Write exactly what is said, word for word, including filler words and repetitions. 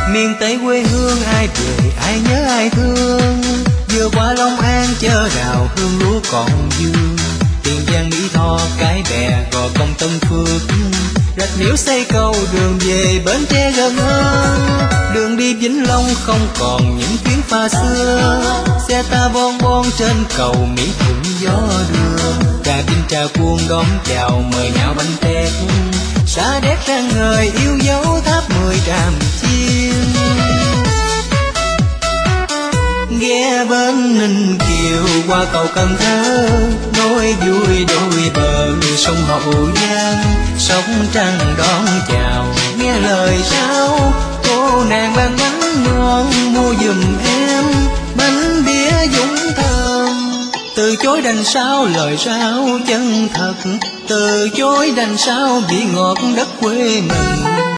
Miền Tây quê hương ai về ai nhớ ai thương, vừa qua Long An chớ đào hương lúa còn dương. Tiền Giang Mỹ Tho Cái Bè Gò Công Tân Phước, Rạch Miễu xây cầu đường về Bến Tre gần hơn. Đường đi Vĩnh Long không còn những chuyến pha xưa, xe ta bon bon trên cầu Mỹ Thuận gió đưa. Trà Vinh Trà Cuông đón chào mời nhạo bánh tét, Sa Đéc rạng ngời yêu dấu tháp mười Tràm Chiên. Ghé bên Ninh Kiều qua cầu Cần Thơ, nối vui đôi bờ sông Hậu Giang. Sóng trăng đón chào nghe lời sao, cô nàng ban bánh ngon mua giùm em bánh bía Dũng Thơm. Từ chối đành sao lời sao chân thật, từ chối đành sao vị ngọt đất quê mình.